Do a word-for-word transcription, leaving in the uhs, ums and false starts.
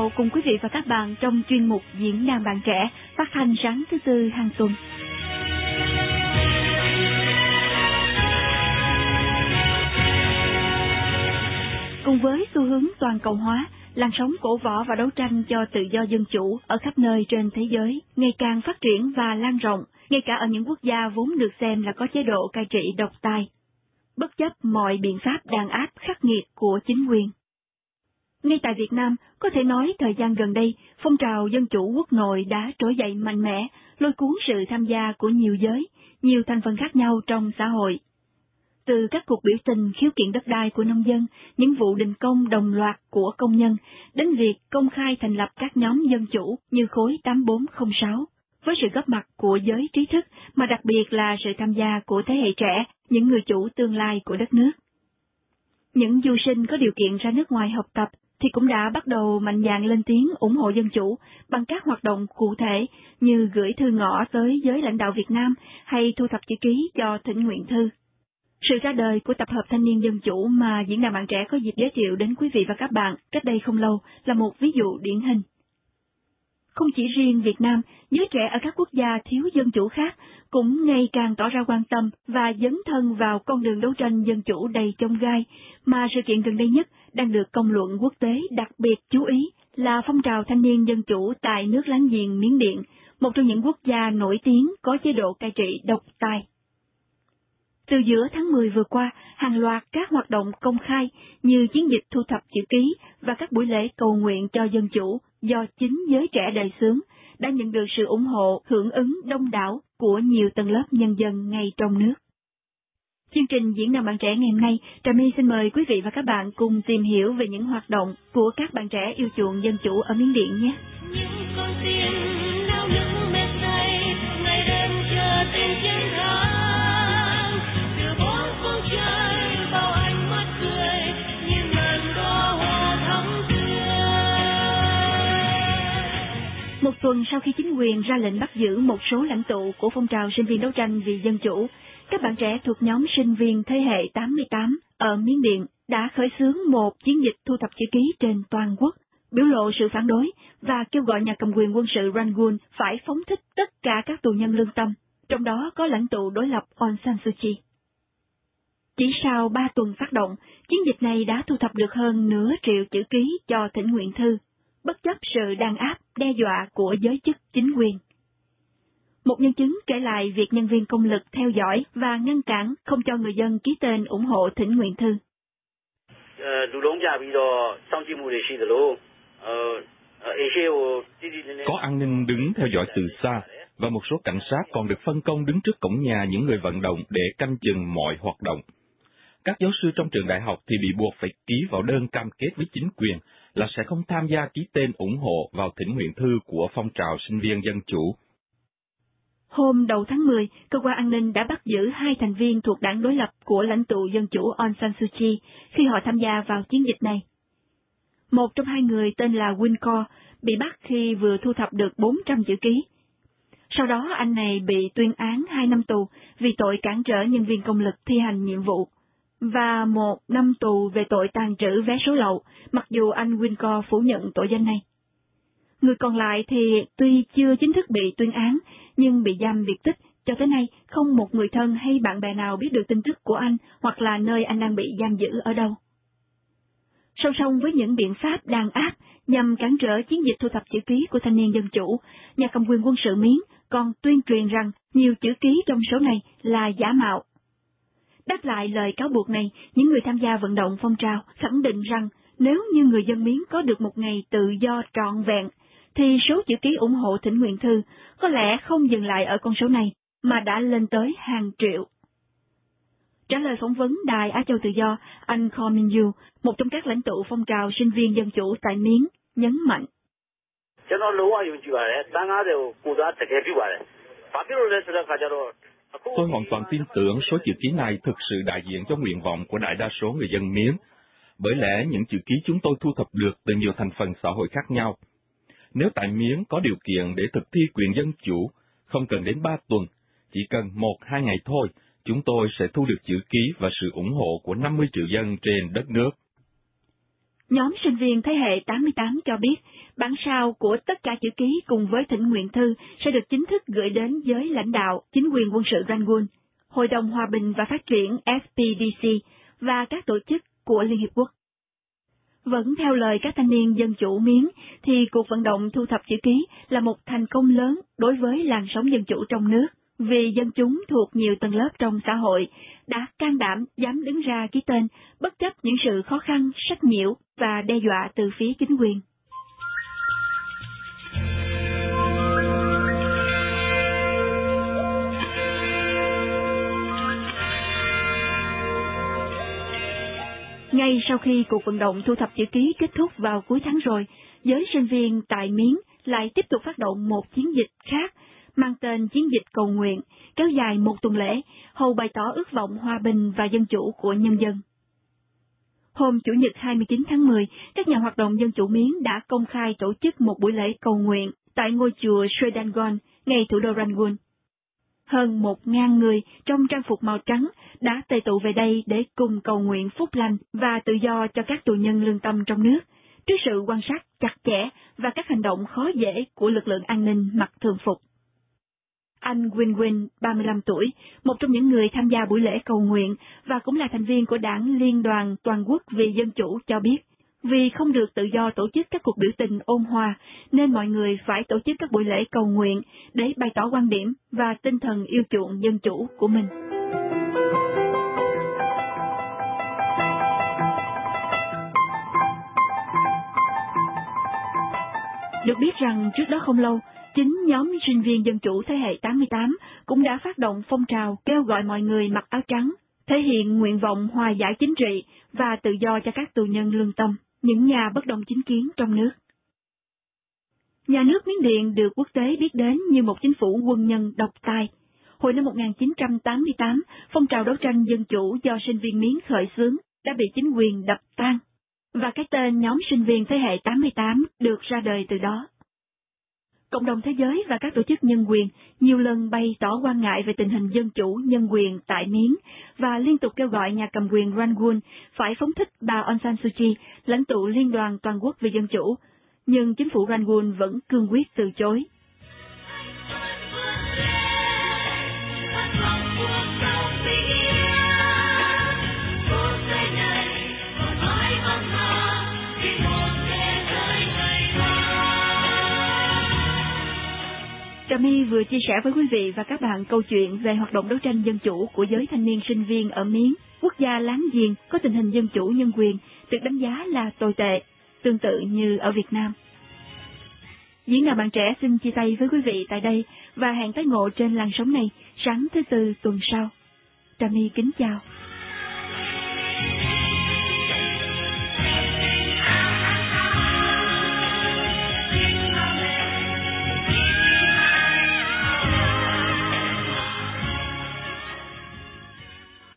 ngộ cùng quý vị và các bạn trong chuyên mục Diễn đàn Bạn Trẻ phát thanh sáng thứ Tư hàng tuần. Cùng với xu hướng toàn cầu hóa, làn sóng cổ võ và đấu tranh cho tự do dân chủ ở khắp nơi trên thế giới ngày càng phát triển và lan rộng, ngay cả ở những quốc gia vốn được xem là có chế độ cai trị độc tài, bất chấp mọi biện pháp đàn áp khắc nghiệt của chính quyền. Ngay tại Việt Nam, có thể nói thời gian gần đây, phong trào dân chủ quốc nội đã trỗi dậy mạnh mẽ, lôi cuốn sự tham gia của nhiều giới, nhiều thành phần khác nhau trong xã hội. Từ các cuộc biểu tình khiếu kiện đất đai của nông dân, những vụ đình công đồng loạt của công nhân, đến việc công khai thành lập các nhóm dân chủ như khối tám bốn không sáu, với sự góp mặt của giới trí thức, mà đặc biệt là sự tham gia của thế hệ trẻ, những người chủ tương lai của đất nước. Những du sinh có điều kiện ra nước ngoài học tập thì cũng đã bắt đầu mạnh dạn lên tiếng ủng hộ dân chủ bằng các hoạt động cụ thể như gửi thư ngõ tới giới lãnh đạo Việt Nam hay thu thập chữ ký cho thỉnh nguyện thư. Sự ra đời của tập hợp thanh niên dân chủ mà Diễn đàn Bạn Trẻ có dịp giới thiệu đến quý vị và các bạn cách đây không lâu là một ví dụ điển hình. Không chỉ riêng Việt Nam, giới trẻ ở các quốc gia thiếu dân chủ khác cũng ngày càng tỏ ra quan tâm và dấn thân vào con đường đấu tranh dân chủ đầy chông gai, mà sự kiện gần đây nhất đang được công luận quốc tế đặc biệt chú ý là phong trào thanh niên dân chủ tại nước láng giềng Miến Điện, một trong những quốc gia nổi tiếng có chế độ cai trị độc tài. Từ giữa tháng mười vừa qua, hàng loạt các hoạt động công khai như chiến dịch thu thập chữ ký và các buổi lễ cầu nguyện cho dân chủ do chính giới trẻ đề xướng đã nhận được sự ủng hộ hưởng ứng đông đảo của nhiều tầng lớp nhân dân ngay trong nước. Chương trình Diễn đàn Bạn Trẻ ngày hôm nay, Trà My xin mời quý vị và các bạn cùng tìm hiểu về những hoạt động của các bạn trẻ yêu chuộng dân chủ ở Miến Điện nhé. Những con tim nao nức mệt say, ngày đêm chờ tin chiến thắng. Từ bốn phương trời bao ánh mắt cười, như ngàn đóa hoa thắm tươi. Một tuần sau khi chính quyền ra lệnh bắt giữ một số lãnh tụ của phong trào sinh viên đấu tranh vì dân chủ, các bạn trẻ thuộc nhóm sinh viên thế hệ tám mươi tám ở Miến Điện đã khởi xướng một chiến dịch thu thập chữ ký trên toàn quốc, biểu lộ sự phản đối và kêu gọi nhà cầm quyền quân sự Rangoon phải phóng thích tất cả các tù nhân lương tâm, trong đó có lãnh tụ đối lập Aung San Suu Kyi. Chỉ sau ba tuần phát động, chiến dịch này đã thu thập được hơn nửa triệu chữ ký cho thỉnh nguyện thư, bất chấp sự đàn áp, đe dọa của giới chức chính quyền. Một nhân chứng kể lại việc nhân viên công lực theo dõi và ngăn cản không cho người dân ký tên ủng hộ thỉnh nguyện thư. Có an ninh đứng theo dõi từ xa, và một số cảnh sát còn được phân công đứng trước cổng nhà những người vận động để canh chừng mọi hoạt động. Các giáo sư trong trường đại học thì bị buộc phải ký vào đơn cam kết với chính quyền là sẽ không tham gia ký tên ủng hộ vào thỉnh nguyện thư của phong trào sinh viên dân chủ. Hôm đầu tháng mười, cơ quan an ninh đã bắt giữ hai thành viên thuộc đảng đối lập của lãnh tụ dân chủ Aung San Suu Kyi khi họ tham gia vào chiến dịch này. Một trong hai người tên là Winco bị bắt khi vừa thu thập được bốn trăm chữ ký. Sau đó anh này bị tuyên án hai năm tù vì tội cản trở nhân viên công lực thi hành nhiệm vụ, và một năm tù về tội tàng trữ vé số lậu, mặc dù anh Winco phủ nhận tội danh này. Người còn lại thì tuy chưa chính thức bị tuyên án, nhưng bị giam biệt tích, cho tới nay không một người thân hay bạn bè nào biết được tin tức của anh hoặc là nơi anh đang bị giam giữ ở đâu. Song song với những biện pháp đàn áp nhằm cản trở chiến dịch thu thập chữ ký của thanh niên dân chủ, nhà cầm quyền quân sự Miến còn tuyên truyền rằng nhiều chữ ký trong số này là giả mạo. Đáp lại lời cáo buộc này, những người tham gia vận động phong trào khẳng định rằng nếu như người dân Miến có được một ngày tự do trọn vẹn, thì số chữ ký ủng hộ thỉnh nguyện thư có lẽ không dừng lại ở con số này, mà đã lên tới hàng triệu. Trả lời phỏng vấn Đài Á Châu Tự Do, anh Kho Min Yu, một trong các lãnh tụ phong trào sinh viên dân chủ tại Miến, nhấn mạnh. Tôi hoàn toàn tin tưởng số chữ ký này thực sự đại diện cho nguyện vọng của đại đa số người dân Miến, bởi lẽ những chữ ký chúng tôi thu thập được từ nhiều thành phần xã hội khác nhau. Nếu tại Miến có điều kiện để thực thi quyền dân chủ, không cần đến ba tuần, chỉ cần một hai ngày thôi, chúng tôi sẽ thu được chữ ký và sự ủng hộ của năm mươi triệu dân trên đất nước. Nhóm sinh viên thế hệ tám mươi tám cho biết, bản sao của tất cả chữ ký cùng với thỉnh nguyện thư sẽ được chính thức gửi đến giới lãnh đạo, chính quyền quân sự Rangoon, Hội đồng Hòa bình và Phát triển S P D C và các tổ chức của Liên Hiệp Quốc. Vẫn theo lời các thanh niên dân chủ Miến, thì cuộc vận động thu thập chữ ký là một thành công lớn đối với làn sóng dân chủ trong nước, vì dân chúng thuộc nhiều tầng lớp trong xã hội đã can đảm dám đứng ra ký tên bất chấp những sự khó khăn, sách nhiễu và đe dọa từ phía chính quyền. Ngay sau khi cuộc vận động thu thập chữ ký kết thúc vào cuối tháng rồi, giới sinh viên tại Miến lại tiếp tục phát động một chiến dịch khác mang tên Chiến dịch Cầu nguyện, kéo dài một tuần lễ, hầu bày tỏ ước vọng hòa bình và dân chủ của nhân dân. Hôm Chủ nhật hai mươi chín tháng mười, các nhà hoạt động dân chủ Miến đã công khai tổ chức một buổi lễ cầu nguyện tại ngôi chùa Sredangon, ngay thủ đô Rangoon. Hơn một ngàn người trong trang phục màu trắng đã tề tụ về đây để cùng cầu nguyện phúc lành và tự do cho các tù nhân lương tâm trong nước, trước sự quan sát chặt chẽ và các hành động khó dễ của lực lượng an ninh mặc thường phục. Anh Win Win, ba mươi lăm tuổi, một trong những người tham gia buổi lễ cầu nguyện và cũng là thành viên của đảng Liên đoàn Toàn quốc vì Dân chủ cho biết, vì không được tự do tổ chức các cuộc biểu tình ôn hòa, nên mọi người phải tổ chức các buổi lễ cầu nguyện để bày tỏ quan điểm và tinh thần yêu chuộng dân chủ của mình. Được biết rằng trước đó không lâu, chính nhóm sinh viên dân chủ thế hệ tám mươi tám cũng đã phát động phong trào kêu gọi mọi người mặc áo trắng, thể hiện nguyện vọng hòa giải chính trị và tự do cho các tù nhân lương tâm, những nhà bất đồng chính kiến trong nước. Nhà nước Miến Điện được quốc tế biết đến như một chính phủ quân nhân độc tài. Hồi năm một nghìn chín trăm tám mươi tám, phong trào đấu tranh dân chủ do sinh viên Miến khởi xướng đã bị chính quyền đập tan, và cái tên nhóm sinh viên thế hệ tám mươi tám được ra đời từ đó. Cộng đồng thế giới và các tổ chức nhân quyền nhiều lần bày tỏ quan ngại về tình hình dân chủ nhân quyền tại Miến và liên tục kêu gọi nhà cầm quyền Rangoon phải phóng thích bà Aung San Suu Kyi, lãnh tụ Liên đoàn Toàn quốc vì Dân chủ, nhưng chính phủ Rangoon vẫn cương quyết từ chối. Trà My vừa chia sẻ với quý vị và các bạn câu chuyện về hoạt động đấu tranh dân chủ của giới thanh niên sinh viên ở Miến, quốc gia láng giềng có tình hình dân chủ nhân quyền được đánh giá là tồi tệ, tương tự như ở Việt Nam. Diễn đàn Bạn Trẻ xin chia tay với quý vị tại đây và hẹn tái ngộ trên làn sóng này sáng thứ Tư tuần sau. Trà My kính chào.